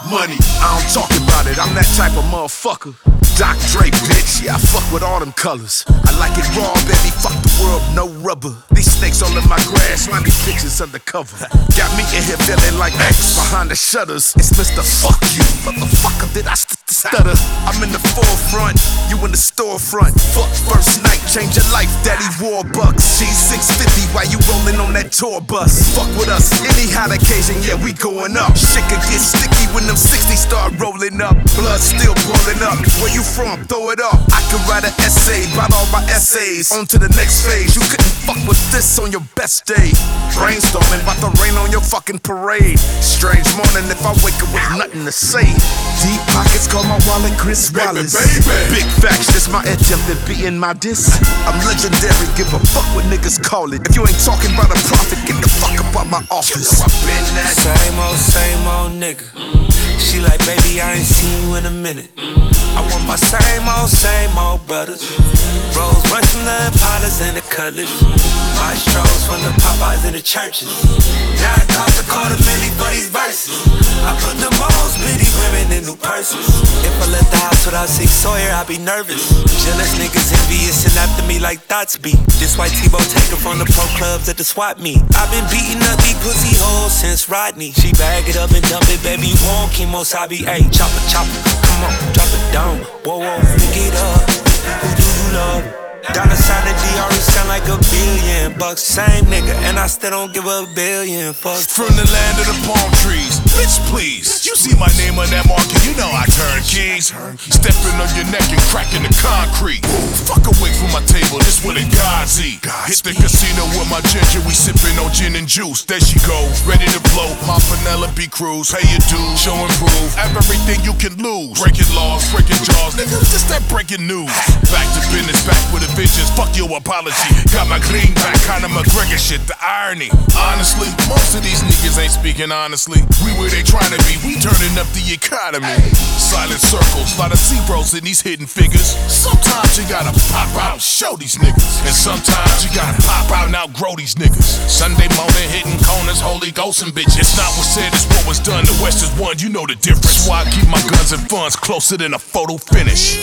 money, I don't talk about it, I'm that type of motherfucker. Doc Dre, bitch, yeah, I fuck with all them colors. I like it raw, baby, fuck the world, no rubber. These snakes all in my grass, find these bitches undercover. Got me in here feeling like X behind the shutters. It's Mr. Fuck You, motherfucker, did I stutter? I'm in the forefront, you in the storefront. Fuck first night, change your life, daddy Warbucks. G650 while you rolling on that tour bus. Fuck with us, any hot occasion, yeah, we going up. Shit could get sticky when them 60s start rolling up. Blood still boiling up, where you from? Throw it up. I could write an essay about all my essays. On to the next phase. You couldn't fuck with this on your best day. Brainstorming, about to rain on your fucking parade. Strange morning if I wake up with nothing to say. Deep pockets, call my wallet Chris Wallace. Big facts, this my attempt at beating my diss. I'm legendary, give a fuck what niggas call it. If you ain't talking about a profit, get the fuck up out my office. You know I've been that same old nigga. She like, baby, I ain't seen you in a minute. I want my same old brothers. Rose runs from the Impalas and the Cutlass. Maestros from the Popeyes and the churches. Now it costs $250,000 for these verses. I put the most pretty women in new purses. If I left the house without Sig Sawyer, I'd be nervous. Jealous niggas envious and after me like thoughts be. This white T-Bo taker from the pro clubs at the swap meet. I've been beating up these pussy hoes since Rodney. She bag it up and dump it, baby, you want chemo sabi. Ayy, chopper, come on, drop it down. Whoa, pick it up. Who do you love? Dollar sign and DRE sound like $1 billion. Same nigga, and I still don't give a billion fucks. From the land of the palm trees, bitch please. You see my name on that market, you know I turn keys. Stepping on your neck and cracking the concrete. Fuck away from my table, this what a God's eat. Hit the casino with my ginger, we sipping on gin and juice. There she go, ready to blow. My Penelope Cruz, pay your dues, show and prove. Everything you can lose. Breaking laws, breaking jaws, nigga, just that breaking news. Back to business, back with a visions, fuck your apology. Got my green back, kinda McGregor shit, the irony. Honestly, most of these niggas ain't speaking honestly. We where they trying to be, we turning up the economy. Silent circles, lot of zeros in these hidden figures. Sometimes you gotta pop out and show these niggas. And sometimes you gotta pop out and outgrow these niggas. Sunday morning hitting corners, Holy Ghost and bitches. It's not what said, it's what was done. The West is one, you know the difference. That's why I keep my guns and funds closer than a photo finish.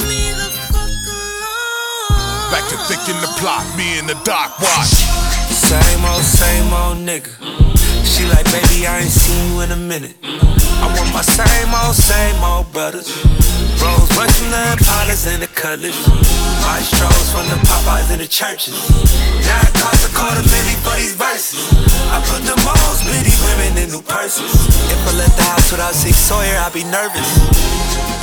Back to thinking the plot, me and the doc watch. Same old nigga. She like, baby, I ain't seen you in a minute. I want my same old brothers. Rose runs from the Impalas and the Cutlass. Maestros from the Popeyes and the churches. Now it costs $250,000 for these verses. I put the most pretty women in new purses. If I left the house without Sig Sawyer, I'd be nervous.